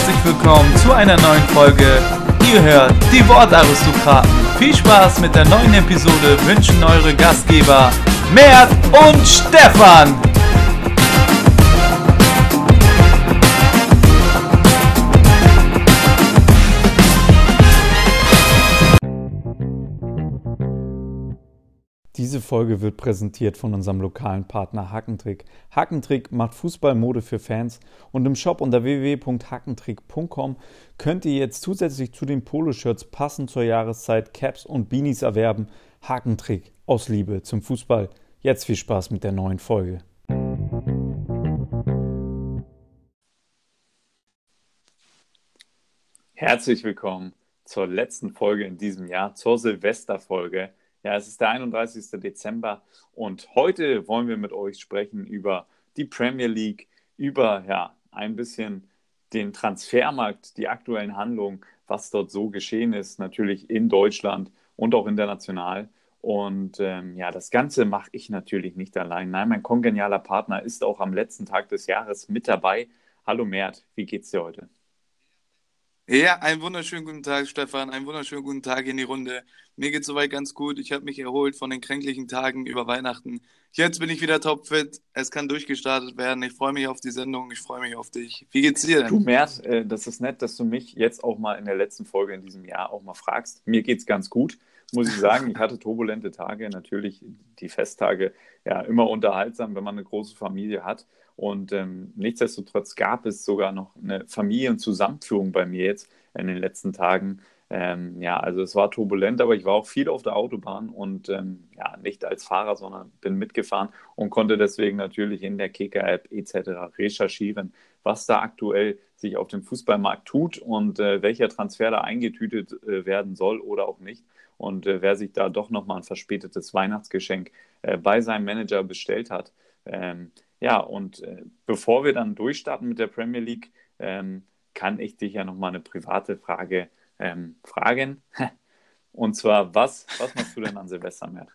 herzlich willkommen zu einer neuen Folge. Ihr hört die Wortaristokraten. Viel Spaß mit der neuen Episode wünschen eure Gastgeber Mert und Stefan. Diese Folge wird präsentiert von unserem lokalen Partner Hackentrick. Hackentrick macht Fußballmode für Fans und im Shop unter www.hackentrick.com könnt ihr jetzt zusätzlich zu den Poloshirts passend zur Jahreszeit Caps und Beanies erwerben. Hackentrick aus Liebe zum Fußball. Jetzt viel Spaß mit der neuen Folge. Herzlich willkommen zur letzten Folge in diesem Jahr, zur Silvesterfolge. Ja, es ist der 31. Dezember und heute wollen wir mit euch sprechen über die Premier League, über ein bisschen den Transfermarkt, die aktuellen Handlungen, was dort so geschehen ist, natürlich in Deutschland und auch international. Und das Ganze mache ich natürlich nicht allein. Nein, mein kongenialer Partner ist auch am letzten Tag des Jahres mit dabei. Hallo Mert, wie geht's dir heute? Ja, einen wunderschönen guten Tag, Stefan. Einen wunderschönen guten Tag in die Runde. Mir geht's soweit ganz gut. Ich habe mich erholt von den kränklichen Tagen über Weihnachten. Jetzt bin ich wieder topfit. Es kann durchgestartet werden. Ich freue mich auf die Sendung. Ich freue mich auf dich. Wie geht's dir Du denn? Mert, das ist nett, dass du mich jetzt auch mal in der letzten Folge in diesem Jahr auch mal fragst. Mir geht's ganz gut, muss ich sagen. Ich hatte turbulente Tage, natürlich die Festtage, ja, immer unterhaltsam, wenn man eine große Familie hat. Und nichtsdestotrotz gab es sogar noch eine Familienzusammenführung bei mir jetzt in den letzten Tagen. Also es war turbulent, aber ich war auch viel auf der Autobahn und nicht als Fahrer, sondern bin mitgefahren und konnte deswegen natürlich in der Kicker-App etc. recherchieren, was da aktuell sich auf dem Fußballmarkt tut und welcher Transfer da eingetütet werden soll oder auch nicht. Und wer sich da doch nochmal ein verspätetes Weihnachtsgeschenk bei seinem Manager bestellt hat. Bevor wir dann durchstarten mit der Premier League, kann ich dich ja nochmal eine private Frage fragen. Und zwar, was machst du denn an Silvester, Mert?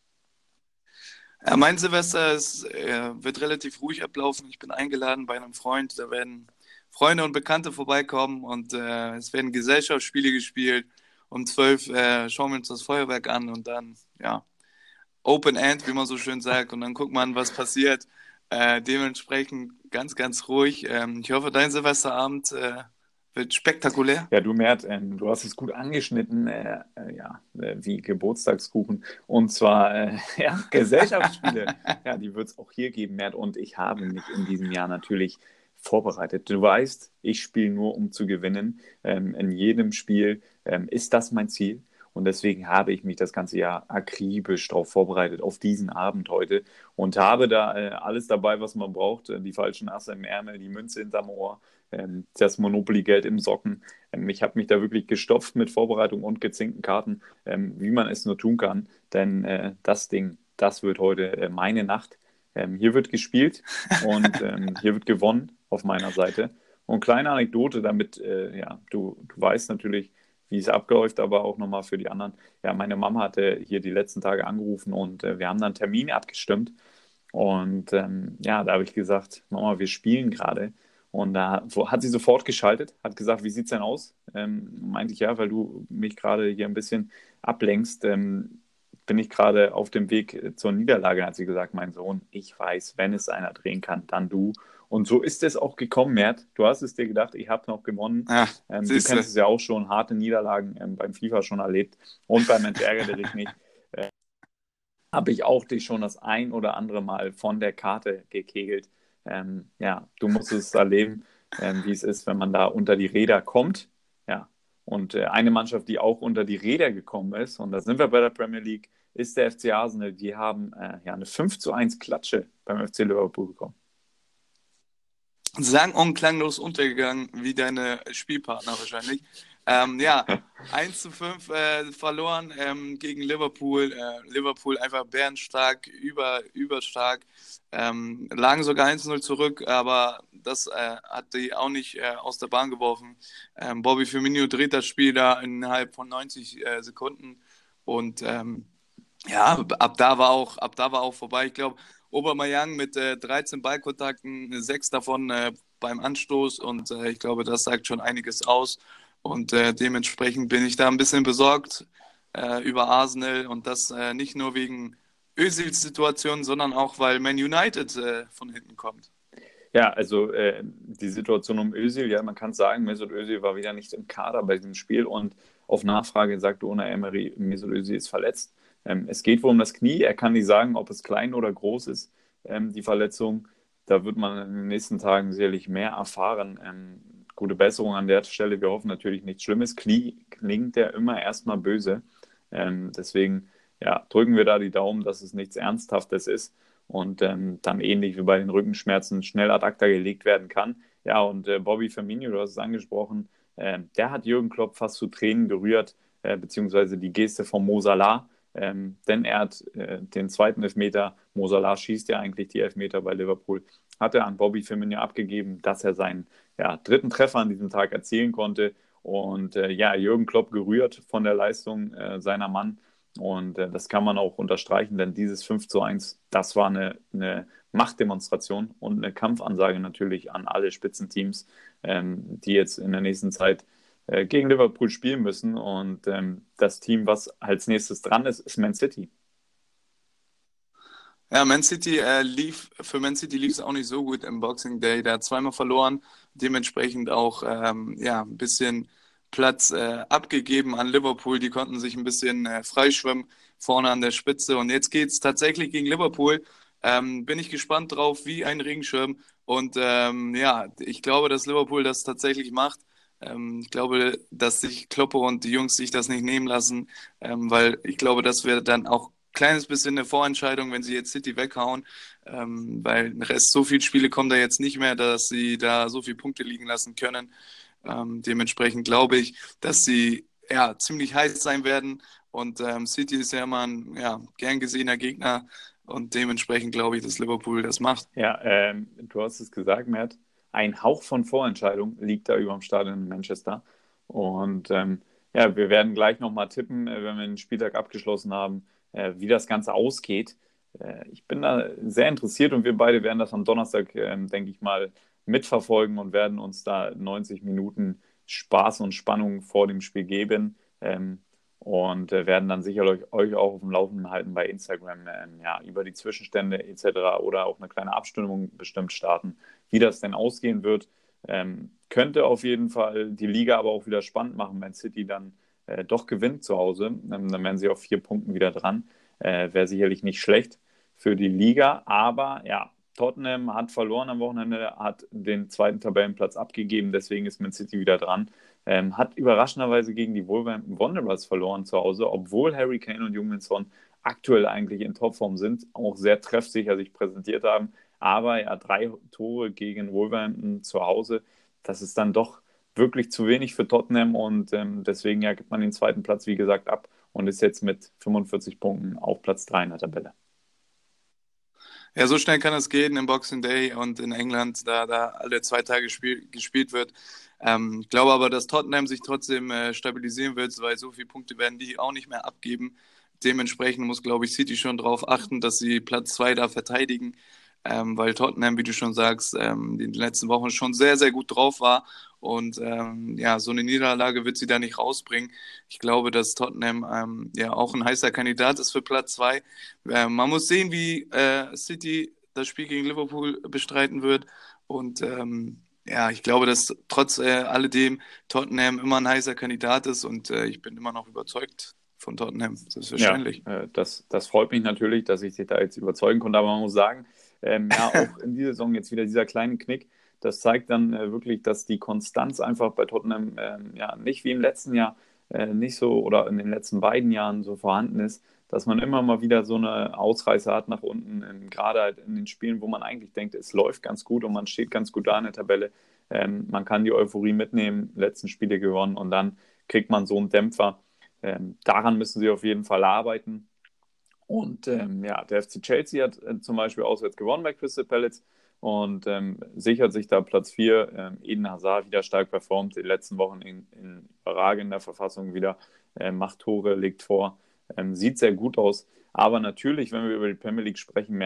Ja, mein Silvester wird relativ ruhig ablaufen. Ich bin eingeladen bei einem Freund. Da werden Freunde und Bekannte vorbeikommen und es werden Gesellschaftsspiele gespielt. Um 12 schauen wir uns das Feuerwerk an und dann, ja, Open End, wie man so schön sagt. Und dann guckt man, was passiert. Dementsprechend ganz, ganz ruhig. Ich hoffe, dein Silvesterabend wird spektakulär. Ja, du Mert, du hast es gut angeschnitten, wie Geburtstagskuchen. Und zwar, Gesellschaftsspiele. Ja, die wird es auch hier geben, Mert. Und ich habe mich in diesem Jahr natürlich vorbereitet. Du weißt, ich spiele nur, um zu gewinnen. In jedem Spiel ist das mein Ziel. Und deswegen habe ich mich das ganze Jahr akribisch darauf vorbereitet, auf diesen Abend heute. Und habe da alles dabei, was man braucht. Die falschen Asse im Ärmel, die Münze hinterm Ohr, das Monopoly-Geld im Socken. Ich habe mich da wirklich gestopft mit Vorbereitung und gezinkten Karten, wie man es nur tun kann. Denn das wird heute meine Nacht. Hier wird gespielt und hier wird gewonnen auf meiner Seite. Und kleine Anekdote, damit du weißt natürlich, wie es abläuft, aber auch nochmal für die anderen. Ja, meine Mama hatte hier die letzten Tage angerufen und wir haben dann Termine abgestimmt. Und da habe ich gesagt, Mama, wir spielen gerade. Und da hat sie sofort geschaltet, hat gesagt, wie sieht es denn aus? Meinte ich, ja, weil du mich gerade hier ein bisschen ablenkst, bin ich gerade auf dem Weg zur Niederlage, hat sie gesagt, mein Sohn, ich weiß, wenn es einer drehen kann, dann du. Und so ist es auch gekommen, Mert. Du hast es dir gedacht, ich habe noch gewonnen. Ja, Du kennst es ja auch schon, harte Niederlagen beim FIFA schon erlebt und beim Ärgere dich nicht. Habe ich auch dich schon das ein oder andere Mal von der Karte gekegelt. Du musst es erleben, wie es ist, wenn man da unter die Räder kommt. Ja, und eine Mannschaft, die auch unter die Räder gekommen ist, und da sind wir bei der Premier League, ist der FC Arsenal. Die haben eine 5:1 Klatsche beim FC Liverpool bekommen. Sang- und klanglos untergegangen, wie deine Spielpartner wahrscheinlich. 1:5 verloren gegen Liverpool. Liverpool einfach bärenstark, überstark. Lagen sogar 1:0 zurück, aber das hat die auch nicht aus der Bahn geworfen. Bobby Firmino dreht das Spiel da innerhalb von 90 Sekunden und ab da war auch vorbei. Ich glaube, Aubameyang mit 13 Ballkontakten, 6 davon beim Anstoß und ich glaube, das sagt schon einiges aus und dementsprechend bin ich da ein bisschen besorgt über Arsenal und das nicht nur wegen Özils Situation, sondern auch, weil Man United von hinten kommt. Ja, also die Situation um Özil, ja, man kann sagen, Mesut Özil war wieder nicht im Kader bei diesem Spiel und auf Nachfrage sagte Unai Emery, Mesut Özil ist verletzt. Es geht wohl um das Knie, er kann nicht sagen, ob es klein oder groß ist, die Verletzung. Da wird man in den nächsten Tagen sicherlich mehr erfahren. Gute Besserung an der Stelle, wir hoffen natürlich nichts Schlimmes. Knie klingt ja immer erstmal böse. Deswegen ja, drücken wir da die Daumen, dass es nichts Ernsthaftes ist und dann ähnlich wie bei den Rückenschmerzen schnell ad acta gelegt werden kann. Ja, und Bobby Firmino, du hast es angesprochen, der hat Jürgen Klopp fast zu Tränen gerührt, beziehungsweise die Geste von Mo Salah, denn er hat den zweiten Elfmeter, Mo Salah schießt ja eigentlich die Elfmeter bei Liverpool, hat er an Bobby Firmino abgegeben, dass er seinen dritten Treffer an diesem Tag erzielen konnte. Und Jürgen Klopp gerührt von der Leistung seiner Mann. Und das kann man auch unterstreichen, denn dieses 5:1, das war eine Machtdemonstration und eine Kampfansage natürlich an alle Spitzenteams, die jetzt in der nächsten Zeit gegen Liverpool spielen müssen. Und das Team, was als nächstes dran ist, ist Man City. Ja, für Man City lief es auch nicht so gut im Boxing Day. Der hat zweimal verloren, dementsprechend auch ein bisschen Platz abgegeben an Liverpool. Die konnten sich ein bisschen freischwimmen vorne an der Spitze. Und jetzt geht es tatsächlich gegen Liverpool. Bin ich gespannt drauf, wie ein Regenschirm. Und ich glaube, dass Liverpool das tatsächlich macht. Ich glaube, dass sich Kloppe und die Jungs sich das nicht nehmen lassen, weil ich glaube, das wäre dann auch kleines bisschen eine Vorentscheidung, wenn sie jetzt City weghauen, weil den Rest, so viele Spiele kommen da jetzt nicht mehr, dass sie da so viele Punkte liegen lassen können. Dementsprechend glaube ich, dass sie ziemlich heiß sein werden und City ist ja immer ein gern gesehener Gegner und dementsprechend glaube ich, dass Liverpool das macht. Ja, du hast es gesagt, Mert, ein Hauch von Vorentscheidung liegt da über dem Stadion in Manchester. Und wir werden gleich nochmal tippen, wenn wir den Spieltag abgeschlossen haben, wie das Ganze ausgeht. Ich bin da sehr interessiert und wir beide werden das am Donnerstag, denke ich mal, mitverfolgen und werden uns da 90 Minuten Spaß und Spannung vor dem Spiel geben. Und werden dann sicherlich euch auch auf dem Laufenden halten bei Instagram, über die Zwischenstände etc. oder auch eine kleine Abstimmung bestimmt starten, wie das denn ausgehen wird. Könnte auf jeden Fall die Liga aber auch wieder spannend machen, wenn City dann doch gewinnt zu Hause. Dann wären sie auf 4 Punkten wieder dran. Wäre sicherlich nicht schlecht für die Liga, aber ja, Tottenham hat verloren am Wochenende, hat den zweiten Tabellenplatz abgegeben, deswegen ist Man City wieder dran. Hat überraschenderweise gegen die Wolverhampton Wanderers verloren zu Hause, obwohl Harry Kane und Heung-min Son aktuell eigentlich in Topform sind, auch sehr treffsicher sich präsentiert haben. Aber ja, 3 Tore gegen Wolverhampton zu Hause, das ist dann doch wirklich zu wenig für Tottenham und deswegen gibt man den zweiten Platz, wie gesagt, ab und ist jetzt mit 45 Punkten auf Platz 3 in der Tabelle. Ja, so schnell kann es gehen im Boxing Day und in England, da alle 2 Tage gespielt wird. Ich glaube aber, dass Tottenham sich trotzdem stabilisieren wird, weil so viele Punkte werden die auch nicht mehr abgeben. Dementsprechend muss, glaube ich, City schon darauf achten, dass sie Platz 2 da verteidigen, weil Tottenham, wie du schon sagst, in den letzten Wochen schon sehr, sehr gut drauf war. Und so eine Niederlage wird sie da nicht rausbringen. Ich glaube, dass Tottenham auch ein heißer Kandidat ist für Platz 2. Man muss sehen, wie City das Spiel gegen Liverpool bestreiten wird. Und ich glaube, dass trotz alledem Tottenham immer ein heißer Kandidat ist. Und ich bin immer noch überzeugt von Tottenham, selbstverständlich. Ja, das freut mich natürlich, dass ich dich da jetzt überzeugen konnte. Aber man muss sagen, auch in dieser Saison jetzt wieder dieser kleine Knick. Das zeigt dann wirklich, dass die Konstanz einfach bei Tottenham nicht wie im letzten Jahr nicht so oder in den letzten beiden Jahren so vorhanden ist, dass man immer mal wieder so eine Ausreißer hat nach unten, gerade halt in den Spielen, wo man eigentlich denkt, es läuft ganz gut und man steht ganz gut da in der Tabelle. Man kann die Euphorie mitnehmen, letzten Spiele gewonnen und dann kriegt man so einen Dämpfer. Daran müssen sie auf jeden Fall arbeiten. Und der FC Chelsea hat zum Beispiel auswärts gewonnen bei Crystal Palace und sichert sich da Platz 4. Eden Hazard wieder stark performt, die letzten Wochen in überragender Verfassung wieder, macht Tore, legt vor, sieht sehr gut aus. Aber natürlich, wenn wir über die Premier League sprechen, Mert,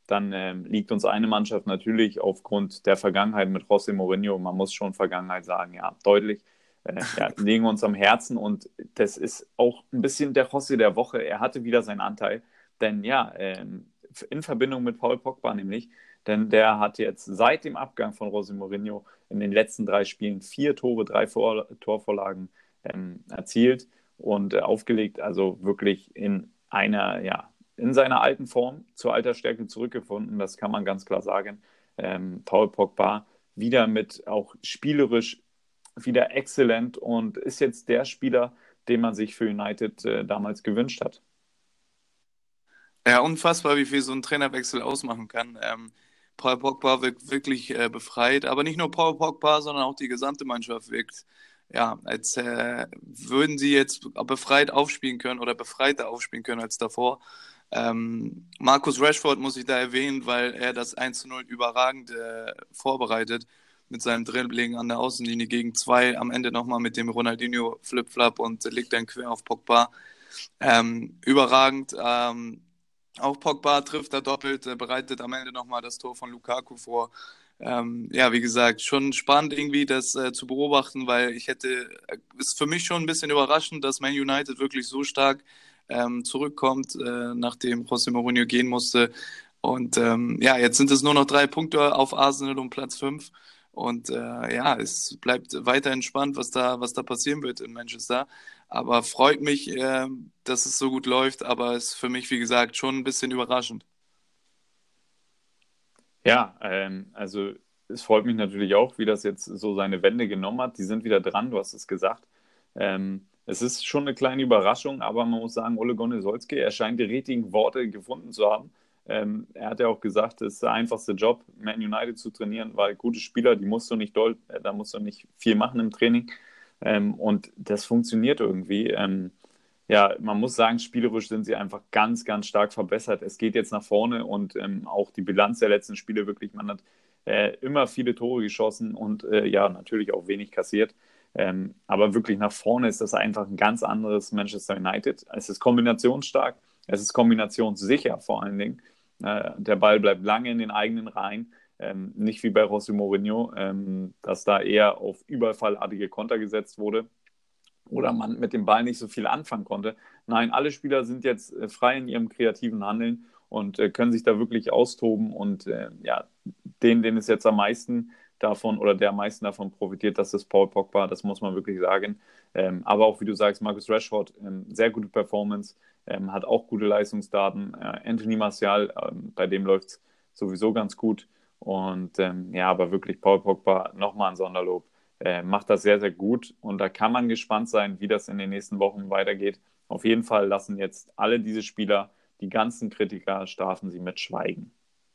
dann liegt uns eine Mannschaft natürlich aufgrund der Vergangenheit mit José Mourinho, man muss schon Vergangenheit sagen, ja, deutlich, ja, liegen uns am Herzen und das ist auch ein bisschen der José der Woche. Er hatte wieder seinen Anteil, denn ja, in Verbindung mit Paul Pogba nämlich, denn der hat jetzt seit dem Abgang von José Mourinho in den letzten 3 Spielen 4 Tore, 3 Torvorlagen erzielt und aufgelegt, also wirklich in einer, ja, in seiner alten Form zur Altersstärke zurückgefunden, das kann man ganz klar sagen. Paul Pogba wieder mit auch spielerisch wieder exzellent und ist jetzt der Spieler, den man sich für United damals gewünscht hat. Ja, unfassbar, wie viel so ein Trainerwechsel ausmachen kann. Paul Pogba wirkt wirklich befreit, aber nicht nur Paul Pogba, sondern auch die gesamte Mannschaft wirkt, ja, als würden sie jetzt befreit aufspielen können oder befreiter aufspielen können als davor. Marcus Rashford muss ich da erwähnen, weil er das 1:0 überragend vorbereitet mit seinem Dribbling an der Außenlinie gegen 2, am Ende nochmal mit dem Ronaldinho-Flip-Flap und legt dann quer auf Pogba. Überragend. Auch Pogba trifft da doppelt, bereitet am Ende nochmal das Tor von Lukaku vor. Ja, wie gesagt, schon spannend irgendwie das zu beobachten, weil ist für mich schon ein bisschen überraschend, dass Man United wirklich so stark zurückkommt, nachdem José Mourinho gehen musste. Und ja, jetzt sind es nur noch 3 Punkte auf Arsenal um Platz 5. Und ja, es bleibt weiter entspannt, was da passieren wird in Manchester. Aber freut mich, dass es so gut läuft, aber ist für mich, wie gesagt, schon ein bisschen überraschend. Ja, also es freut mich natürlich auch, wie das jetzt so seine Wende genommen hat. Die sind wieder dran, du hast es gesagt. Es ist schon eine kleine Überraschung, aber man muss sagen, Ole Gunnar Solskjaer, er scheint die richtigen Worte gefunden zu haben. Er hat ja auch gesagt, es ist der einfachste Job, Man United zu trainieren, weil gute Spieler, die musst du nicht da musst du nicht viel machen im Training. Und das funktioniert irgendwie. Ja, man muss sagen, spielerisch sind sie einfach ganz, ganz stark verbessert. Es geht jetzt nach vorne und auch die Bilanz der letzten Spiele wirklich, man hat immer viele Tore geschossen und ja, natürlich auch wenig kassiert. Aber wirklich nach vorne ist das einfach ein ganz anderes Manchester United. Es ist kombinationsstark, es ist kombinationssicher vor allen Dingen. Der Ball bleibt lange in den eigenen Reihen. Nicht wie bei José Mourinho, dass da eher auf überfallartige Konter gesetzt wurde oder man mit dem Ball nicht so viel anfangen konnte. Nein, alle Spieler sind jetzt frei in ihrem kreativen Handeln und können sich da wirklich austoben und ja, denen ist jetzt am meisten davon oder der am meisten davon profitiert, das ist Paul Pogba, das muss man wirklich sagen. Aber auch, wie du sagst, Marcus Rashford, sehr gute Performance, hat auch gute Leistungsdaten. Anthony Martial, bei dem läuft es sowieso ganz gut. Und ja, aber wirklich Paul Pogba, nochmal ein Sonderlob, macht das sehr, sehr gut. Und da kann man gespannt sein, wie das in den nächsten Wochen weitergeht. Auf jeden Fall lassen jetzt alle diese Spieler, die ganzen Kritiker, strafen sie mit Schweigen.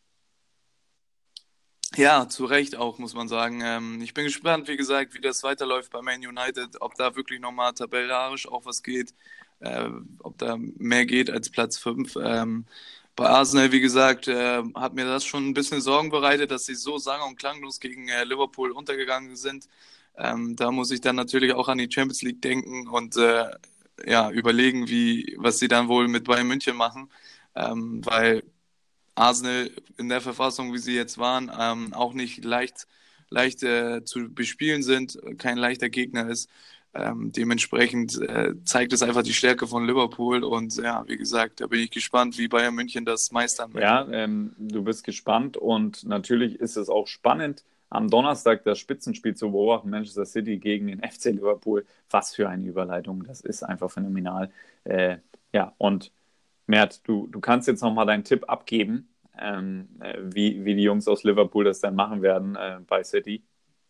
Ja, zu Recht auch, muss man sagen. Ich bin gespannt, wie gesagt, wie das weiterläuft bei Man United, ob da wirklich nochmal tabellarisch auch was geht, ob da mehr geht als Platz 5. Bei Arsenal, wie gesagt, hat mir das schon ein bisschen Sorgen bereitet, dass sie so sang- und klanglos gegen Liverpool untergegangen sind. Da muss ich dann natürlich auch an die Champions League denken und ja, überlegen, was sie dann wohl mit Bayern München machen. Weil Arsenal in der Verfassung, wie sie jetzt waren, auch nicht leicht zu bespielen sind, kein leichter Gegner ist. Dementsprechend zeigt es einfach die Stärke von Liverpool und ja, wie gesagt, da bin ich gespannt, wie Bayern München das meistern möchte. Ja, du bist gespannt und natürlich ist es auch spannend, am Donnerstag das Spitzenspiel zu beobachten, Manchester City gegen den FC Liverpool. Was für eine Überleitung, das ist einfach phänomenal. Ja, und Mert, du kannst jetzt nochmal deinen Tipp abgeben, wie die Jungs aus Liverpool das dann machen werden bei City.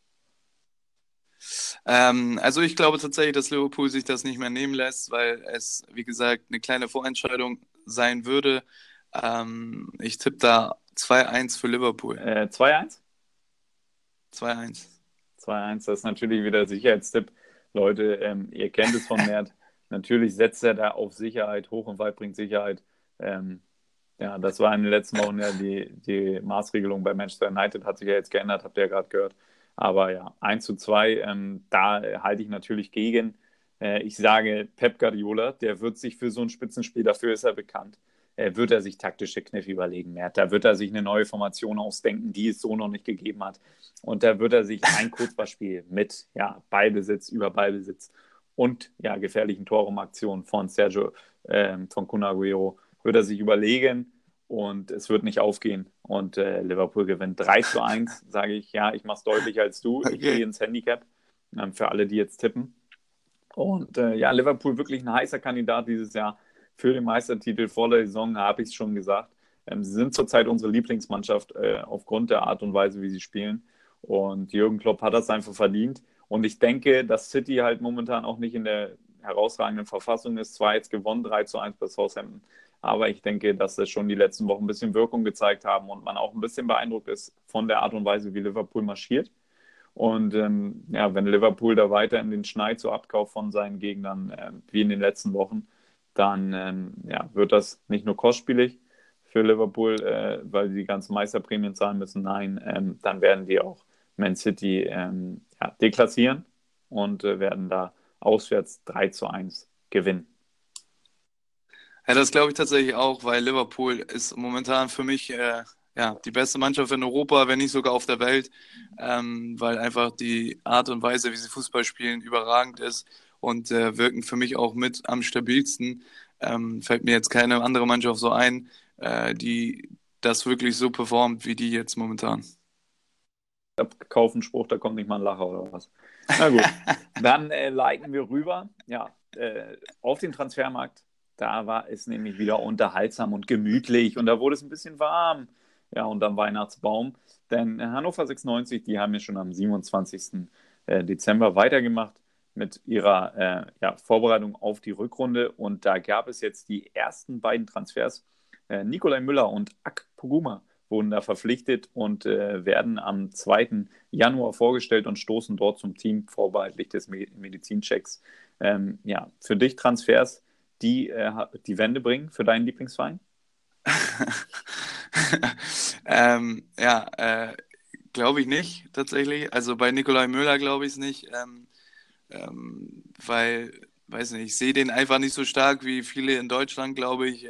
Also ich glaube tatsächlich, dass Liverpool sich das nicht mehr nehmen lässt, weil es, wie gesagt, eine kleine Vorentscheidung sein würde. Ich tippe da 2:1 für Liverpool. 2-1? 2:1. 2-1, das ist natürlich wieder Sicherheitstipp. Leute, ihr kennt es von Mert. Natürlich setzt er da auf Sicherheit, hoch und weit bringt Sicherheit. Ähm, ja, das war in den letzten Wochen ja die Maßregelung bei Manchester United, hat sich ja jetzt geändert, habt ihr ja gerade gehört. Aber ja, 1:2, da halte ich natürlich gegen. Ich sage Pep Guardiola, der wird sich für so ein Spitzenspiel, dafür ist er bekannt. wird er sich taktische Kniffe überlegen, Mert. Da wird er sich eine neue Formation ausdenken, die es so noch nicht gegeben hat. Und da wird er sich ein Kurzballspiel mit Ballbesitz über Ballbesitz und gefährlichen Torraumaktionen von von Kun Agüero wird er sich überlegen und es wird nicht aufgehen. Und Liverpool gewinnt 3:1, sage ich. Ja, ich mache es deutlicher als du. Ich gehe ins Handicap für alle, die jetzt tippen. Und Liverpool wirklich ein heißer Kandidat dieses Jahr für den Meistertitel vor der Saison, habe ich es schon gesagt. Sie sind zurzeit unsere Lieblingsmannschaft aufgrund der Art und Weise, wie sie spielen. Und Jürgen Klopp hat das einfach verdient. Und ich denke, dass City halt momentan auch nicht in der herausragenden Verfassung ist. Zwar jetzt gewonnen 3:1 bei Southampton, aber ich denke, dass das schon die letzten Wochen ein bisschen Wirkung gezeigt haben und man auch ein bisschen beeindruckt ist von der Art und Weise, wie Liverpool marschiert. Und wenn Liverpool da weiter in den Schneid so abkauft von seinen Gegnern, wie in den letzten Wochen, dann wird das nicht nur kostspielig für Liverpool, weil sie die ganzen Meisterprämien zahlen müssen. Nein, dann werden die auch Man City deklassieren und werden da auswärts 3:1 gewinnen. Ja, das glaube ich tatsächlich auch, weil Liverpool ist momentan für mich die beste Mannschaft in Europa, wenn nicht sogar auf der Welt, weil einfach die Art und Weise, wie sie Fußball spielen, überragend ist und wirken für mich auch mit am stabilsten. Fällt mir jetzt keine andere Mannschaft so ein, die das wirklich so performt wie die jetzt momentan. Kaufen Spruch, da kommt nicht mal ein Lacher oder was. Na gut, dann leiten wir rüber auf den Transfermarkt. Da war es nämlich wieder unterhaltsam und gemütlich und da wurde es ein bisschen warm. Ja, und am Weihnachtsbaum. Denn Hannover 96, die haben ja schon am 27. Dezember weitergemacht mit ihrer Vorbereitung auf die Rückrunde. Und da gab es jetzt die ersten beiden Transfers. Nikolai Müller und Akpoguma wurden da verpflichtet und werden am 2. Januar vorgestellt und stoßen dort zum Team vorbehaltlich des Medizinchecks. Für dich Transfers, die die Wende bringen für deinen Lieblingsverein? Glaube ich nicht, tatsächlich. Also bei Nikolai Müller glaube ich es nicht, weil, weiß nicht, ich sehe den einfach nicht so stark wie viele in Deutschland, glaube ich.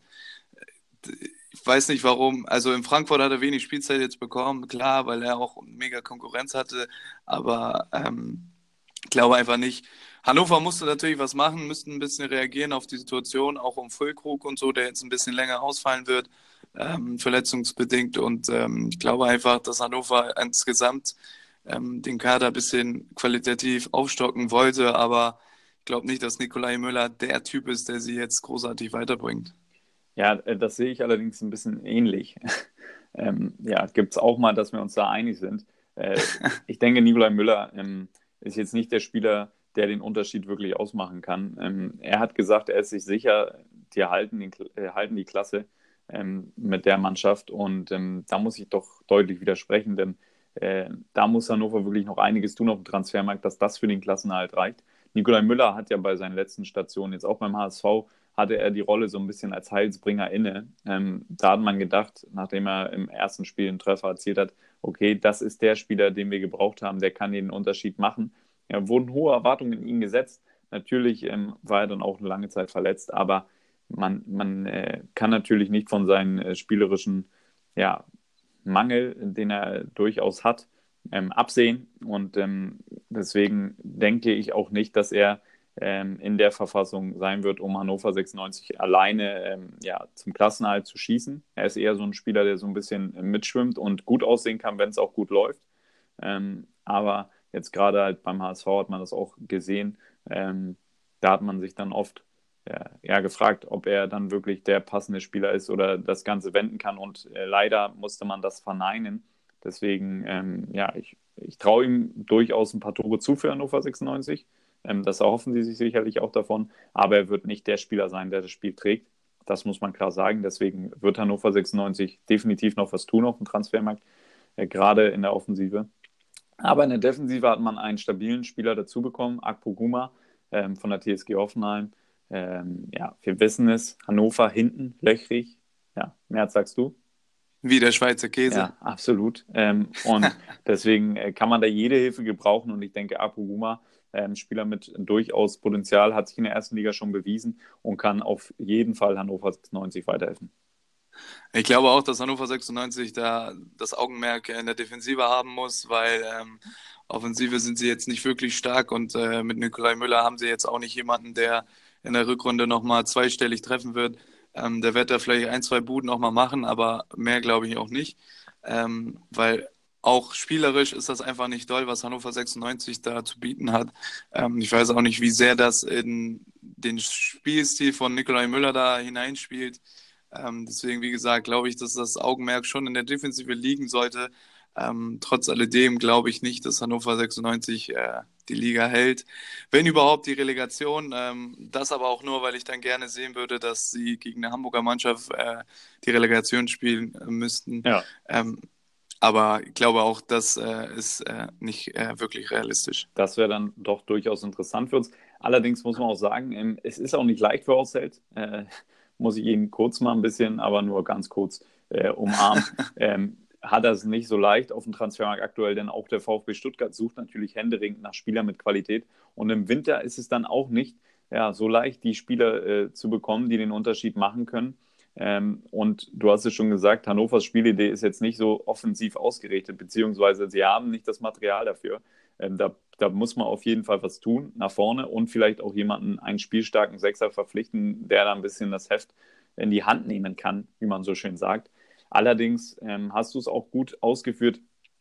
Ich weiß nicht warum. Also in Frankfurt hat er wenig Spielzeit jetzt bekommen, klar, weil er auch mega Konkurrenz hatte, aber ich glaube einfach nicht. Hannover musste natürlich was machen, müssten ein bisschen reagieren auf die Situation, auch um Füllkrug und so, der jetzt ein bisschen länger ausfallen wird, verletzungsbedingt. Und ich glaube einfach, dass Hannover insgesamt den Kader ein bisschen qualitativ aufstocken wollte, aber ich glaube nicht, dass Nikolai Müller der Typ ist, der sie jetzt großartig weiterbringt. Ja, das sehe ich allerdings ein bisschen ähnlich. Gibt es auch mal, dass wir uns da einig sind. Ich denke, Nikolai Müller ist jetzt nicht der Spieler, der den Unterschied wirklich ausmachen kann. Er hat gesagt, er ist sich sicher, die halten die Klasse mit der Mannschaft und da muss ich doch deutlich widersprechen, denn da muss Hannover wirklich noch einiges tun auf dem Transfermarkt, dass das für den Klassenerhalt reicht. Nikolai Müller hat ja bei seinen letzten Stationen, jetzt auch beim HSV, hatte er die Rolle so ein bisschen als Heilsbringer inne. Da hat man gedacht, nachdem er im ersten Spiel einen Treffer erzielt hat, okay, das ist der Spieler, den wir gebraucht haben, der kann den Unterschied machen. Ja, wurden hohe Erwartungen in ihn gesetzt. Natürlich war er dann auch eine lange Zeit verletzt, aber man kann natürlich nicht von seinen spielerischen Mangel, den er durchaus hat, absehen. Und deswegen denke ich auch nicht, dass er in der Verfassung sein wird, um Hannover 96 alleine zum Klassenerhalt zu schießen. Er ist eher so ein Spieler, der so ein bisschen mitschwimmt und gut aussehen kann, wenn es auch gut läuft. Aber jetzt gerade halt beim HSV hat man das auch gesehen. Da hat man sich dann oft gefragt, ob er dann wirklich der passende Spieler ist oder das Ganze wenden kann. Und leider musste man das verneinen. Deswegen, ich traue ihm durchaus ein paar Tore zu für Hannover 96. Das erhoffen sie sich sicherlich auch davon. Aber er wird nicht der Spieler sein, der das Spiel trägt. Das muss man klar sagen. Deswegen wird Hannover 96 definitiv noch was tun auf dem Transfermarkt, gerade in der Offensive. Aber in der Defensive hat man einen stabilen Spieler dazu bekommen, Akpoguma von der TSG Hoffenheim. Wir wissen es, Hannover hinten, löchrig. Ja, mehr sagst du? Wie der Schweizer Käse. Ja, absolut. Und deswegen kann man da jede Hilfe gebrauchen und ich denke, Akpoguma Spieler mit durchaus Potenzial, hat sich in der ersten Liga schon bewiesen und kann auf jeden Fall Hannover 96 weiterhelfen. Ich glaube auch, dass Hannover 96 da das Augenmerk in der Defensive haben muss, weil Offensive sind sie jetzt nicht wirklich stark und mit Nikolai Müller haben sie jetzt auch nicht jemanden, der in der Rückrunde nochmal zweistellig treffen wird. Der wird da vielleicht 1, 2 Buden nochmal machen, aber mehr glaube ich auch nicht, weil auch spielerisch ist das einfach nicht doll, was Hannover 96 da zu bieten hat. Ich weiß auch nicht, wie sehr das in den Spielstil von Nikolai Müller da hineinspielt. Deswegen, wie gesagt, glaube ich, dass das Augenmerk schon in der Defensive liegen sollte. Trotz alledem glaube ich nicht, dass Hannover 96 die Liga hält. Wenn überhaupt die Relegation. Das aber auch nur, weil ich dann gerne sehen würde, dass sie gegen eine Hamburger Mannschaft die Relegation spielen müssten. Ja. Aber ich glaube auch, das ist nicht wirklich realistisch. Das wäre dann doch durchaus interessant für uns. Allerdings muss man auch sagen, es ist auch nicht leicht für Ausheld. Muss ich ihn kurz mal ein bisschen, aber nur ganz kurz umarmen. Hat er es nicht so leicht auf dem Transfermarkt aktuell, denn auch der VfB Stuttgart sucht natürlich händeringend nach Spielern mit Qualität. Und im Winter ist es dann auch nicht so leicht, die Spieler zu bekommen, die den Unterschied machen können. Und du hast es schon gesagt, Hannovers Spielidee ist jetzt nicht so offensiv ausgerichtet, beziehungsweise sie haben nicht das Material dafür. Da muss man auf jeden Fall was tun nach vorne und vielleicht auch jemanden, einen spielstarken Sechser verpflichten, der da ein bisschen das Heft in die Hand nehmen kann, wie man so schön sagt. Allerdings hast du es auch gut ausgeführt.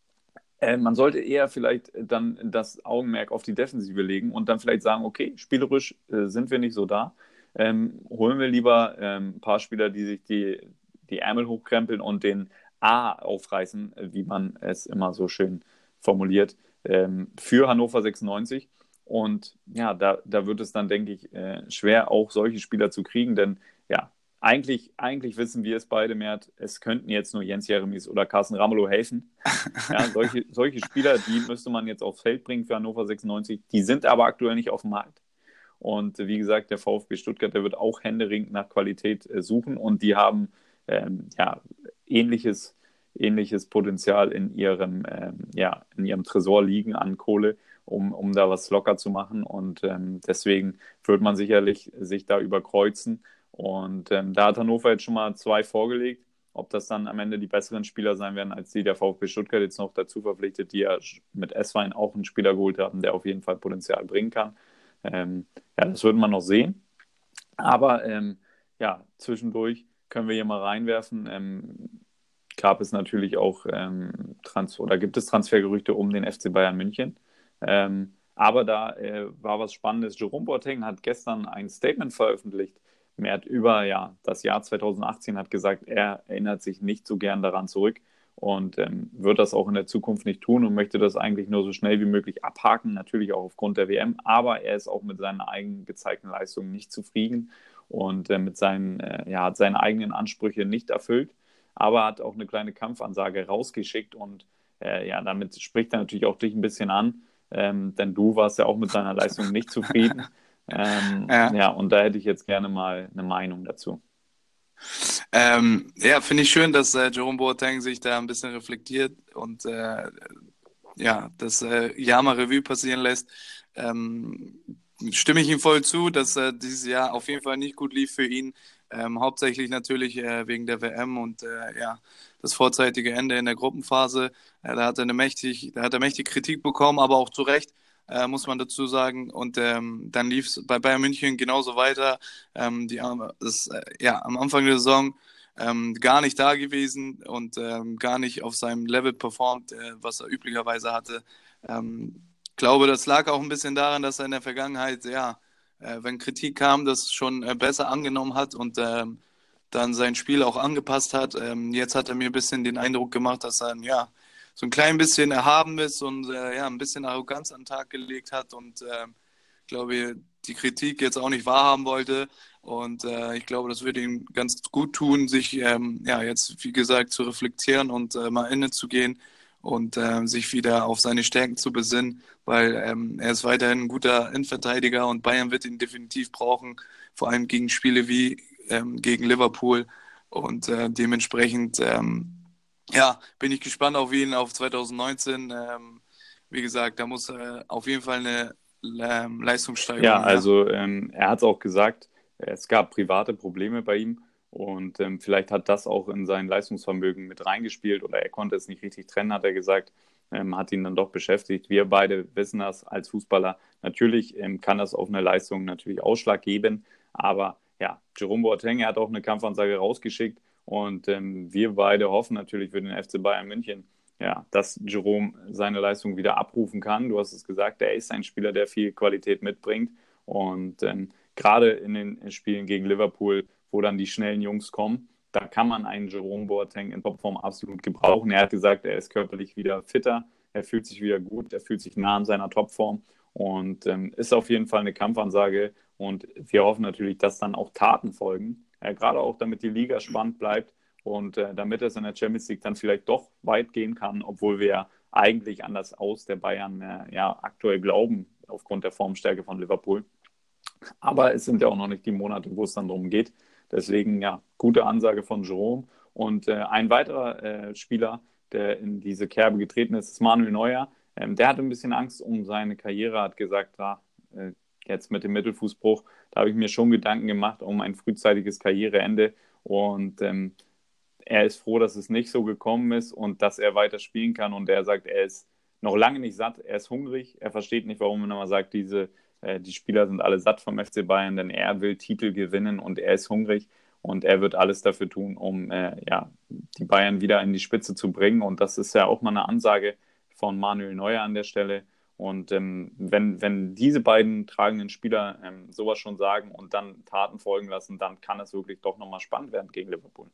Man sollte eher vielleicht dann das Augenmerk auf die Defensive legen und dann vielleicht sagen, okay, spielerisch sind wir nicht so da. Holen wir lieber ein paar Spieler, die sich die Ärmel hochkrempeln und den A aufreißen, wie man es immer so schön formuliert, für Hannover 96. Und ja, da wird es dann, denke ich, schwer, auch solche Spieler zu kriegen, denn ja, eigentlich wissen wir es beide, Mert, es könnten jetzt nur Jens Jeremies oder Carsten Ramelow helfen. Ja, solche Spieler, die müsste man jetzt aufs Feld bringen für Hannover 96. Die sind aber aktuell nicht auf dem Markt. Und wie gesagt, der VfB Stuttgart, der wird auch händeringend nach Qualität suchen und die haben ähnliches Potenzial in ihrem Tresor liegen an Kohle, um da was locker zu machen. Und deswegen wird man sicherlich sich da überkreuzen. Und da hat Hannover jetzt schon mal 2 vorgelegt. Ob das dann am Ende die besseren Spieler sein werden, als die der VfB Stuttgart jetzt noch dazu verpflichtet, die ja mit Esswein auch einen Spieler geholt haben, der auf jeden Fall Potenzial bringen kann. Das wird man noch sehen. Aber zwischendurch können wir hier mal reinwerfen. Gab es natürlich auch gibt es Transfergerüchte um den FC Bayern München. Aber da war was Spannendes. Jerome Boateng hat gestern ein Statement veröffentlicht, über das Jahr 2018, hat gesagt, er erinnert sich nicht so gern daran zurück und wird das auch in der Zukunft nicht tun und möchte das eigentlich nur so schnell wie möglich abhaken, natürlich auch aufgrund der WM, aber er ist auch mit seinen eigenen gezeigten Leistungen nicht zufrieden und hat seine eigenen Ansprüche nicht erfüllt, aber hat auch eine kleine Kampfansage rausgeschickt und damit spricht er natürlich auch dich ein bisschen an, denn du warst ja auch mit seiner Leistung nicht zufrieden. Und da hätte ich jetzt gerne mal eine Meinung dazu. Finde ich schön, dass Jerome Boateng sich da ein bisschen reflektiert und das Jahr mal Revue passieren lässt. Stimme ich ihm voll zu, dass dieses Jahr auf jeden Fall nicht gut lief für ihn. Hauptsächlich natürlich wegen der WM und das vorzeitige Ende in der Gruppenphase. Da hat er mächtig Kritik bekommen, aber auch zu Recht. Muss man dazu sagen. Und dann lief es bei Bayern München genauso weiter. Am Anfang der Saison gar nicht da gewesen und gar nicht auf seinem Level performt, was er üblicherweise hatte. Ich glaube, das lag auch ein bisschen daran, dass er in der Vergangenheit, wenn Kritik kam, das schon besser angenommen hat und dann sein Spiel auch angepasst hat. Jetzt hat er mir ein bisschen den Eindruck gemacht, dass er so ein klein bisschen erhaben ist und ein bisschen Arroganz an den Tag gelegt hat und glaube, die Kritik jetzt auch nicht wahrhaben wollte. Und ich glaube, das würde ihm ganz gut tun, sich jetzt, wie gesagt, zu reflektieren und mal innezugehen und sich wieder auf seine Stärken zu besinnen, weil er ist weiterhin ein guter Innenverteidiger und Bayern wird ihn definitiv brauchen, vor allem gegen Spiele wie gegen Liverpool. Und dementsprechend bin ich gespannt auf ihn, auf 2019. Wie gesagt, da muss auf jeden Fall eine Leistungssteigerung. Ja, also er hat es auch gesagt, es gab private Probleme bei ihm und vielleicht hat das auch in sein Leistungsvermögen mit reingespielt oder er konnte es nicht richtig trennen, hat er gesagt, hat ihn dann doch beschäftigt. Wir beide wissen das als Fußballer. Natürlich kann das auf eine Leistung natürlich Ausschlag geben, aber ja, Jerome Boateng, er hat auch eine Kampfansage rausgeschickt und wir beide hoffen natürlich für den FC Bayern München, ja, dass Jerome seine Leistung wieder abrufen kann. Du hast es gesagt, er ist ein Spieler, der viel Qualität mitbringt. Und gerade in den Spielen gegen Liverpool, wo dann die schnellen Jungs kommen, da kann man einen Jerome Boateng in Topform absolut gebrauchen. Er hat gesagt, er ist körperlich wieder fitter, er fühlt sich wieder gut, er fühlt sich nah an seiner Topform und ist auf jeden Fall eine Kampfansage. Und wir hoffen natürlich, dass dann auch Taten folgen, gerade auch damit die Liga spannend bleibt. Und damit es in der Champions League dann vielleicht doch weit gehen kann, obwohl wir ja eigentlich an das Aus der Bayern ja aktuell glauben, aufgrund der Formstärke von Liverpool. Aber es sind ja auch noch nicht die Monate, wo es dann darum geht. Deswegen ja, gute Ansage von Jerome. Und ein weiterer Spieler, der in diese Kerbe getreten ist, ist Manuel Neuer. Der hatte ein bisschen Angst um seine Karriere, hat gesagt, jetzt mit dem Mittelfußbruch, da habe ich mir schon Gedanken gemacht um ein frühzeitiges Karriereende. Und er ist froh, dass es nicht so gekommen ist und dass er weiter spielen kann. Und er sagt, er ist noch lange nicht satt, er ist hungrig. Er versteht nicht, warum man immer sagt, die Spieler sind alle satt vom FC Bayern, denn er will Titel gewinnen und er ist hungrig. Und er wird alles dafür tun, um ja, die Bayern wieder in die Spitze zu bringen. Und das ist ja auch mal eine Ansage von Manuel Neuer an der Stelle. Und wenn diese beiden tragenden Spieler sowas schon sagen und dann Taten folgen lassen, dann kann es wirklich doch nochmal spannend werden gegen Liverpool.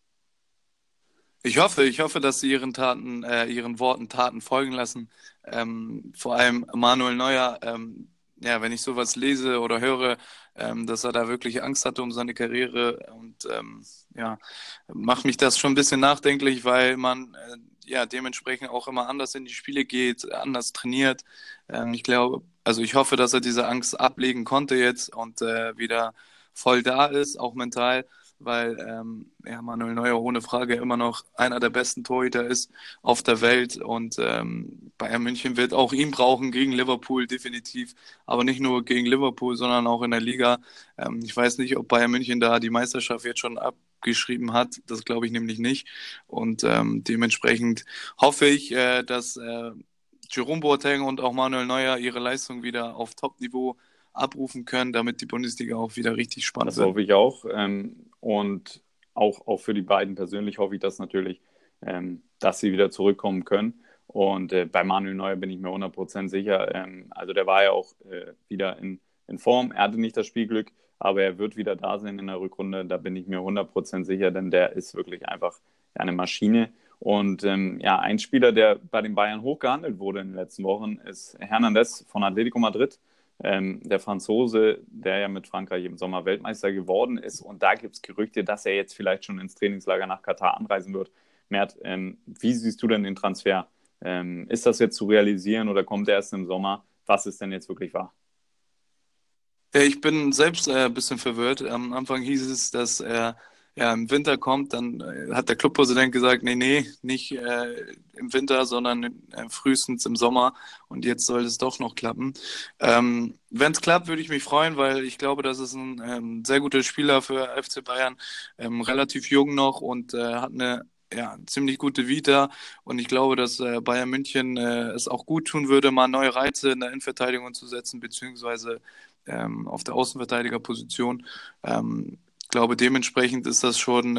Ich hoffe, dass sie ihren Worten Taten folgen lassen. Vor allem Manuel Neuer, ja, wenn ich sowas lese oder höre, dass er da wirklich Angst hatte um seine Karriere und ja, macht mich das schon ein bisschen nachdenklich, weil man ja dementsprechend auch immer anders in die Spiele geht, anders trainiert. Ich hoffe, dass er diese Angst ablegen konnte jetzt und wieder voll da ist, auch mental, weil ja, Manuel Neuer ohne Frage immer noch einer der besten Torhüter ist auf der Welt und Bayern München wird auch ihn brauchen gegen Liverpool definitiv, aber nicht nur gegen Liverpool, sondern auch in der Liga. Ich weiß nicht, ob Bayern München da die Meisterschaft jetzt schon abgeschrieben hat, das glaube ich nämlich nicht und dementsprechend hoffe ich, dass Jerome Boateng und auch Manuel Neuer ihre Leistung wieder auf Top-Niveau abrufen können, damit die Bundesliga auch wieder richtig spannend Das wird. hoffe ich auch. Und auch für die beiden persönlich hoffe ich das natürlich, dass sie wieder zurückkommen können. Und bei Manuel Neuer bin ich mir 100% sicher. Also der war ja auch wieder in Form. Er hatte nicht das Spielglück, aber er wird wieder da sein in der Rückrunde. Da bin ich mir 100% sicher, denn der ist wirklich einfach eine Maschine. Und ja, ein Spieler, der bei den Bayern hoch gehandelt wurde in den letzten Wochen, ist Hernandez von Atletico Madrid. Der Franzose, der ja mit Frankreich im Sommer Weltmeister geworden ist. Und da gibt es Gerüchte, dass er jetzt vielleicht schon ins Trainingslager nach Katar anreisen wird. Mert, wie siehst du denn den Transfer? Ist das jetzt zu realisieren oder kommt er erst im Sommer? Was ist denn jetzt wirklich wahr? Ja, ich bin selbst ein bisschen verwirrt. Am Anfang hieß es, dass er ja, im Winter kommt. Dann hat der Clubpräsident gesagt, nee, nicht im Winter, sondern frühestens im Sommer. Und jetzt soll es doch noch klappen. Wenn es klappt, würde ich mich freuen, weil ich glaube, das ist ein sehr guter Spieler für FC Bayern. Relativ jung noch und hat eine ja, ziemlich gute Vita. Und ich glaube, dass Bayern München es auch gut tun würde, mal neue Reize in der Innenverteidigung zu setzen, beziehungsweise auf der Außenverteidigerposition. Ich glaube, dementsprechend ist das schon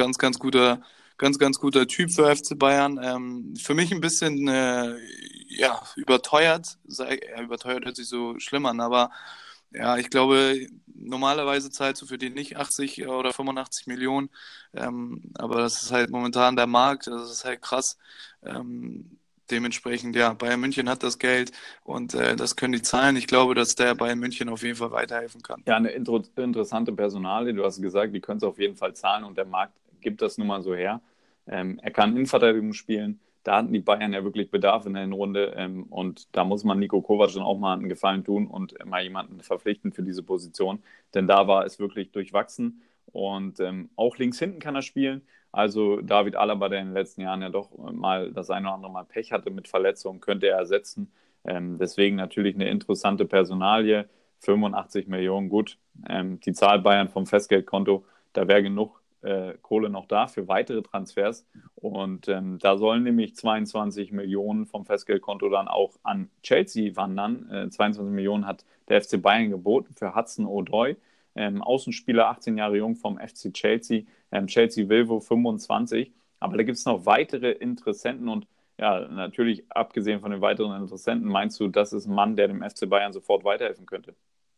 ganz guter Typ für FC Bayern. Für mich ein bisschen ja, überteuert. Überteuert hört sich so schlimm an, aber ja, ich glaube, normalerweise zahlst du für den nicht 80 oder 85 Millionen, aber das ist halt momentan der Markt, das ist halt krass. Dementsprechend, ja, Bayern München hat das Geld und das können die zahlen. Ich glaube, dass der Bayern München auf jeden Fall weiterhelfen kann. Ja, eine interessante Personalie. Du hast gesagt, die können es auf jeden Fall zahlen und der Markt gibt das nun mal so her. Er kann Innenverteidigung spielen. Da hatten die Bayern ja wirklich Bedarf in der Hinrunde. Und da muss man Nico Kovac dann auch mal einen Gefallen tun und mal jemanden verpflichten für diese Position. Denn da war es wirklich durchwachsen. Und auch links hinten kann er spielen. Also David Alaba, der in den letzten Jahren ja doch mal das eine oder andere Mal Pech hatte mit Verletzungen, könnte er ersetzen. Deswegen natürlich eine interessante Personalie. 85 Millionen, gut. Die Zahl Bayern vom Festgeldkonto, da wäre genug Kohle noch da für weitere Transfers. Und da sollen nämlich 22 Millionen vom Festgeldkonto dann auch an Chelsea wandern. 22 Millionen hat der FC Bayern geboten für Hudson-Odoi. Außenspieler, 18 Jahre jung vom FC Chelsea. Chelsea will wohl 25. Aber da gibt es noch weitere Interessenten und ja, natürlich abgesehen von den weiteren Interessenten, meinst du, das ist ein Mann, der dem FC Bayern sofort weiterhelfen könnte?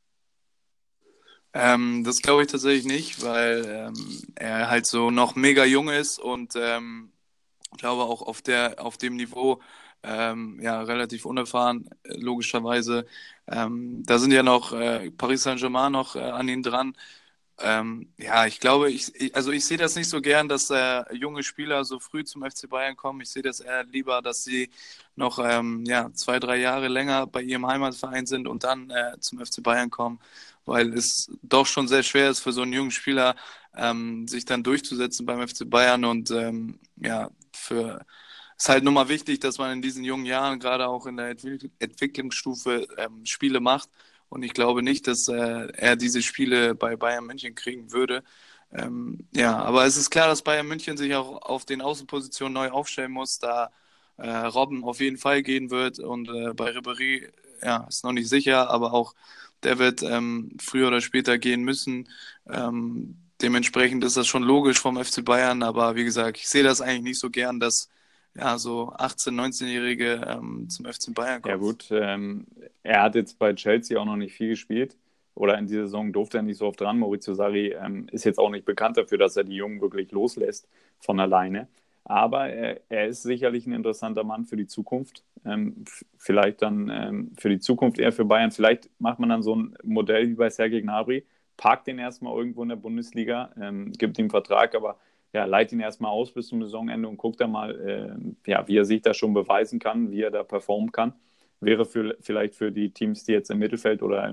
Das glaube ich tatsächlich nicht, weil er halt so noch mega jung ist und glaube auch auf dem Niveau ja relativ unerfahren, logischerweise. Da sind ja noch Paris Saint-Germain noch an ihn dran. Ja, ich glaube, also ich sehe das nicht so gern, dass junge Spieler so früh zum FC Bayern kommen. Ich sehe das eher lieber, dass sie noch ja, 2, 3 Jahre länger bei ihrem Heimatverein sind und dann zum FC Bayern kommen, weil es doch schon sehr schwer ist für so einen jungen Spieler, sich dann durchzusetzen beim FC Bayern und ja, ist halt nur mal wichtig, dass man in diesen jungen Jahren, gerade auch in der Entwicklungsstufe, Spiele macht. Und ich glaube nicht, dass er diese Spiele bei Bayern München kriegen würde. Ja, aber es ist klar, dass Bayern München sich auch auf den Außenpositionen neu aufstellen muss, da Robben auf jeden Fall gehen wird und bei Ribéry, ja, ist noch nicht sicher, aber auch der wird früher oder später gehen müssen. Dementsprechend ist das schon logisch vom FC Bayern, aber wie gesagt, ich sehe das eigentlich nicht so gern, dass ja, so 18-, 19-Jährige zum FC Bayern Ja kommen. gut, er hat jetzt bei Chelsea auch noch nicht viel gespielt oder in dieser Saison durfte er nicht so oft dran. Maurizio Sarri ist jetzt auch nicht bekannt dafür, dass er die Jungen wirklich loslässt von alleine. Aber er ist sicherlich ein interessanter Mann für die Zukunft. Vielleicht dann für die Zukunft eher für Bayern. Vielleicht macht man dann so ein Modell wie bei Serge Gnabry, parkt den erstmal irgendwo in der Bundesliga, gibt ihm einen Vertrag, aber ja, leiht ihn erstmal aus bis zum Saisonende und guckt dann mal, ja, wie er sich da schon beweisen kann, wie er da performen kann. Wäre vielleicht für die Teams, die jetzt im Mittelfeld oder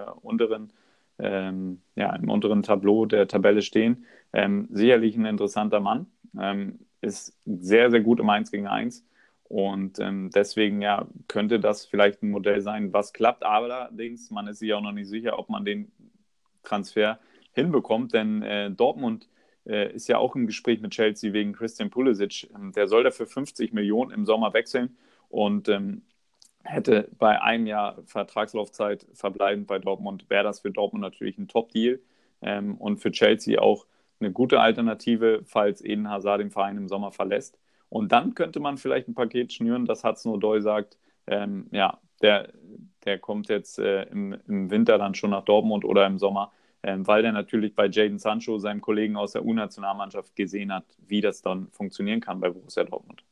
ja, im unteren Tableau der Tabelle stehen, sicherlich ein interessanter Mann. Ist sehr, sehr gut im 1 gegen 1. Und deswegen ja, könnte das vielleicht ein Modell sein, was klappt. Allerdings, man ist sich auch noch nicht sicher, ob man den Transfer hinbekommt, denn Dortmund ist ja auch im Gespräch mit Chelsea wegen Christian Pulisic. Der soll dafür 50 Millionen im Sommer wechseln und hätte bei einem Jahr Vertragslaufzeit verbleibend bei Dortmund, wäre das für Dortmund natürlich ein Top-Deal und für Chelsea auch eine gute Alternative, falls Eden Hazard den Verein im Sommer verlässt. Und dann könnte man vielleicht ein Paket schnüren, dass Hudson-Odoi sagt, ja, der kommt jetzt im Winter dann schon nach Dortmund oder im Sommer, weil der natürlich bei Jadon Sancho, seinem Kollegen aus der U-Nationalmannschaft, gesehen hat, wie das dann funktionieren kann bei Borussia Dortmund.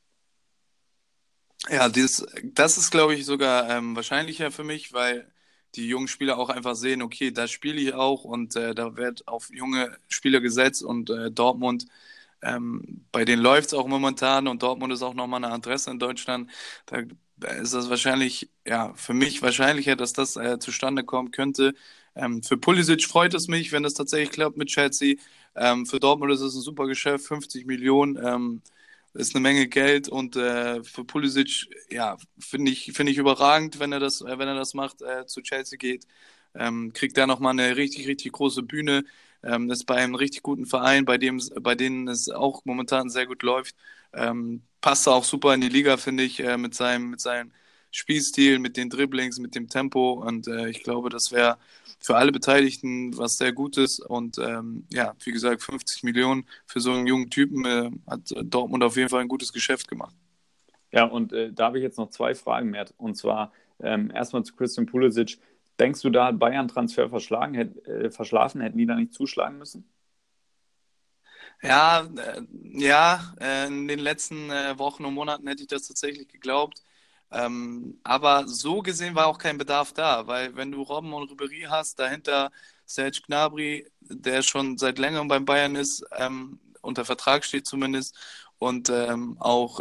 Ja, das ist, glaube ich, sogar wahrscheinlicher für mich, weil die jungen Spieler auch einfach sehen, okay, da spiele ich auch und da wird auf junge Spieler gesetzt und Dortmund, bei denen läuft es auch momentan und Dortmund ist auch nochmal eine Adresse in Deutschland. Da ist das wahrscheinlich, ja, für mich wahrscheinlicher, dass das zustande kommen könnte. Für Pulisic freut es mich, wenn das tatsächlich klappt mit Chelsea. Für Dortmund ist es ein super Geschäft, 50 Millionen. Ist eine Menge Geld und für Pulisic, ja, finde ich überragend, wenn er das macht, zu Chelsea geht. Kriegt da nochmal eine richtig, richtig große Bühne. Ist bei einem richtig guten Verein, bei denen es auch momentan sehr gut läuft. Passt auch super in die Liga, finde ich, mit seinem Spielstil, mit den Dribblings, mit dem Tempo. Und ich glaube, das wäre für alle Beteiligten was sehr Gutes. Und ja, wie gesagt, 50 Millionen für so einen jungen Typen hat Dortmund auf jeden Fall ein gutes Geschäft gemacht. Ja, und da habe ich jetzt noch zwei Fragen mehr. Und zwar erstmal zu Christian Pulisic. Denkst du, da hat Bayern Transfer verschlafen? Hätten die da nicht zuschlagen müssen? Ja, ja, in den letzten Wochen und Monaten hätte ich das tatsächlich geglaubt. Aber so gesehen war auch kein Bedarf da, weil wenn du Robben und Ribéry hast, dahinter Serge Gnabry, der schon seit längerem beim Bayern ist, unter Vertrag steht zumindest, und auch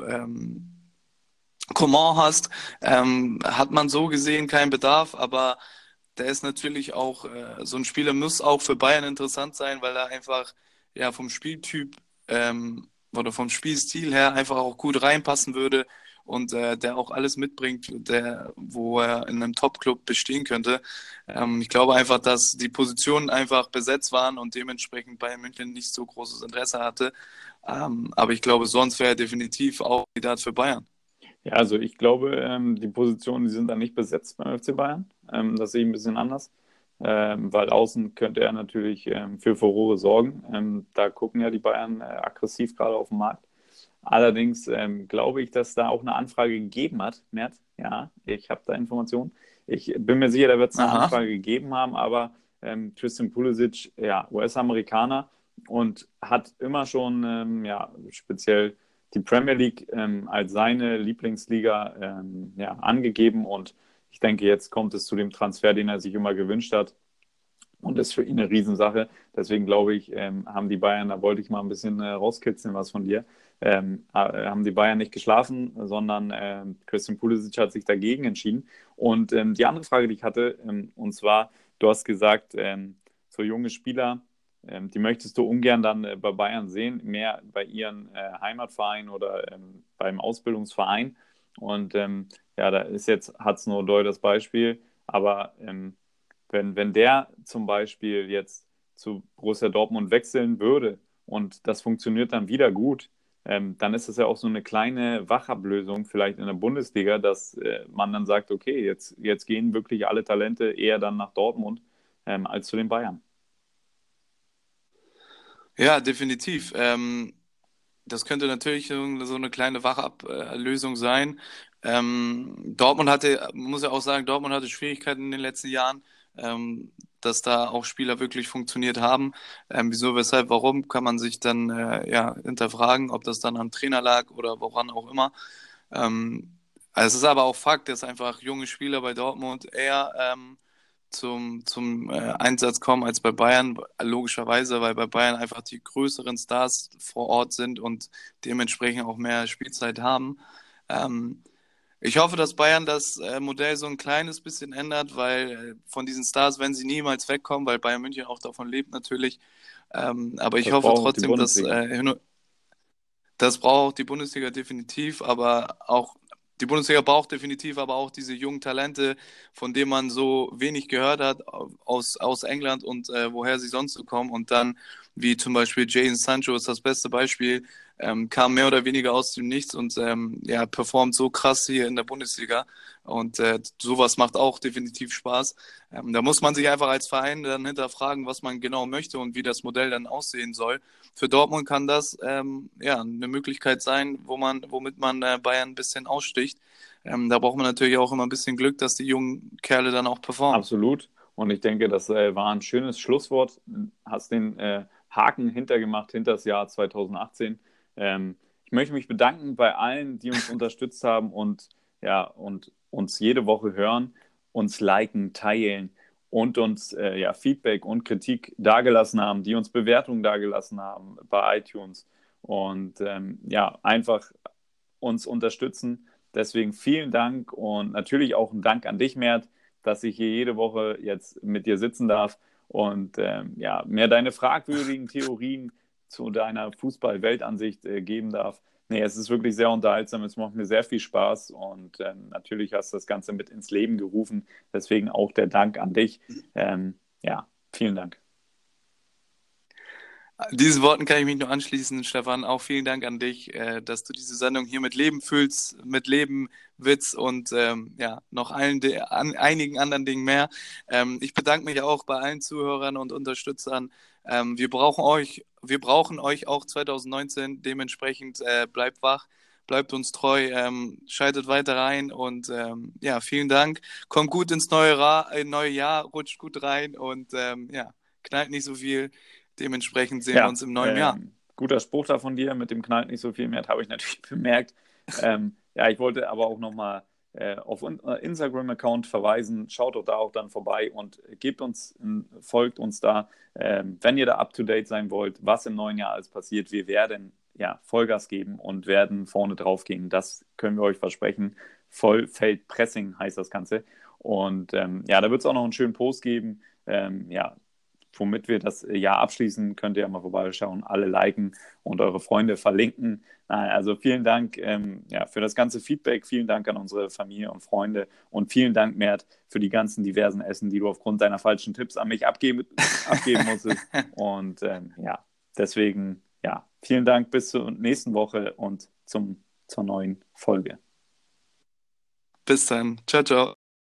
Coman hast, hat man so gesehen keinen Bedarf, aber der ist natürlich auch, so ein Spieler muss auch für Bayern interessant sein, weil er einfach ja vom Spieltyp oder vom Spielstil her einfach auch gut reinpassen würde. und der auch alles mitbringt, wo er in einem Top-Club bestehen könnte. Ich glaube einfach, dass die Positionen einfach besetzt waren und dementsprechend Bayern München nicht so großes Interesse hatte. Aber ich glaube, sonst wäre er definitiv auch Kandidat für Bayern. Ja, also ich glaube, die Positionen, die sind dann nicht besetzt beim FC Bayern. Das sehe ich ein bisschen anders, weil außen könnte er natürlich für Furore sorgen. Da gucken ja die Bayern aggressiv gerade auf den Markt. Allerdings glaube ich, dass da auch eine Anfrage gegeben hat, Mert. Ja, ich habe da Informationen. Ich bin mir sicher, da wird es eine Aha. Anfrage gegeben haben, aber Christian Pulisic, ja, US-Amerikaner und hat immer schon, ja, speziell die Premier League als seine Lieblingsliga ja, angegeben und ich denke, jetzt kommt es zu dem Transfer, den er sich immer gewünscht hat. Und das ist für ihn eine Riesensache. Deswegen glaube ich, haben die Bayern, da wollte ich mal ein bisschen rauskitzeln, was von dir, haben die Bayern nicht geschlafen, sondern Christian Pulisic hat sich dagegen entschieden. Und die andere Frage, die ich hatte, und zwar, du hast gesagt, so junge Spieler, die möchtest du ungern dann bei Bayern sehen, mehr bei ihren Heimatverein oder beim Ausbildungsverein. Und ja, da ist jetzt Hudson-Odoi das Beispiel, aber wenn der zum Beispiel jetzt zu Borussia Dortmund wechseln würde und das funktioniert dann wieder gut, dann ist das ja auch so eine kleine Wachablösung vielleicht in der Bundesliga, dass man dann sagt, okay, jetzt gehen wirklich alle Talente eher dann nach Dortmund als zu den Bayern. Ja, definitiv. Das könnte natürlich so eine kleine Wachablösung sein. Dortmund hatte, man muss ja auch sagen, Dortmund hatte Schwierigkeiten in den letzten Jahren, dass da auch Spieler wirklich funktioniert haben. Wieso, weshalb, warum, kann man sich dann ja hinterfragen, ob das dann am Trainer lag oder woran auch immer. Also es ist aber auch Fakt, dass einfach junge Spieler bei Dortmund eher zum Einsatz kommen als bei Bayern, logischerweise, weil bei Bayern einfach die größeren Stars vor Ort sind und dementsprechend auch mehr Spielzeit haben. Ähm, Ich hoffe, dass Bayern das Modell so ein kleines bisschen ändert, weil von diesen Stars werden sie niemals wegkommen, weil Bayern München auch davon lebt natürlich. Aber ich Das hoffe braucht auch die trotzdem, dass Bundesliga. das braucht die Bundesliga definitiv, aber auch die Bundesliga braucht definitiv aber auch diese jungen Talente, von denen man so wenig gehört hat aus England und woher sie sonst so kommen. Und dann, wie zum Beispiel Jadon Sancho ist das beste Beispiel, kam mehr oder weniger aus dem Nichts und ja, performt so krass hier in der Bundesliga. Und sowas macht auch definitiv Spaß. Da muss man sich einfach als Verein dann hinterfragen, was man genau möchte und wie das Modell dann aussehen soll. Für Dortmund kann das ja eine Möglichkeit sein, womit man Bayern ein bisschen aussticht. Da braucht man natürlich auch immer ein bisschen Glück, dass die jungen Kerle dann auch performen. Absolut. Und ich denke, das war ein schönes Schlusswort. Hast den Haken hintergemacht, hinter das Jahr 2018. Ich möchte mich bedanken bei allen, die uns unterstützt haben und, ja, und uns jede Woche hören, uns liken, teilen und uns ja, Feedback und Kritik dagelassen haben, die uns Bewertungen dagelassen haben bei iTunes und ja, einfach uns unterstützen. Deswegen vielen Dank und natürlich auch ein Dank an dich, Mert, dass ich hier jede Woche jetzt mit dir sitzen darf und ja, mir deine fragwürdigen Theorien zu deiner Fußball-Weltansicht geben darf. Nee, es ist wirklich sehr unterhaltsam, es macht mir sehr viel Spaß und natürlich hast du das Ganze mit ins Leben gerufen. Deswegen auch der Dank an dich. Ja, vielen Dank. Diesen Worten kann ich mich nur anschließen, Stefan. Auch vielen Dank an dich, dass du diese Sendung hier mit Leben füllst, mit Leben, Witz und ja, noch einigen anderen Dingen mehr. Ich bedanke mich auch bei allen Zuhörern und Unterstützern. Wir brauchen euch auch 2019. Dementsprechend bleibt wach, bleibt uns treu, schaltet weiter rein und ja, vielen Dank. Kommt gut ins neue Jahr, rutscht gut rein und ja, knallt nicht so viel. Dementsprechend sehen wir Ja, uns im neuen Jahr. guter Spruch da von dir, mit dem knallt nicht so viel mehr, habe ich natürlich bemerkt. Ja, ich wollte aber auch nochmal auf unseren Instagram-Account verweisen. Schaut doch da auch dann vorbei und gebt uns, folgt uns da, wenn ihr da up-to-date sein wollt, was im neuen Jahr alles passiert. Wir werden ja Vollgas geben und werden vorne drauf gehen. Das können wir euch versprechen. Vollfeldpressing heißt das Ganze. Und ja, da wird es auch noch einen schönen Post geben. Ja, womit wir das Jahr abschließen, könnt ihr ja mal vorbeischauen, alle liken und eure Freunde verlinken. Nein, also vielen Dank für das ganze Feedback, vielen Dank an unsere Familie und Freunde und vielen Dank, Mert, für die ganzen diversen Essen, die du aufgrund deiner falschen Tipps an mich abgeben musstest. Und deswegen, vielen Dank, bis zur nächsten Woche und zur neuen Folge. Bis dann. Ciao, ciao.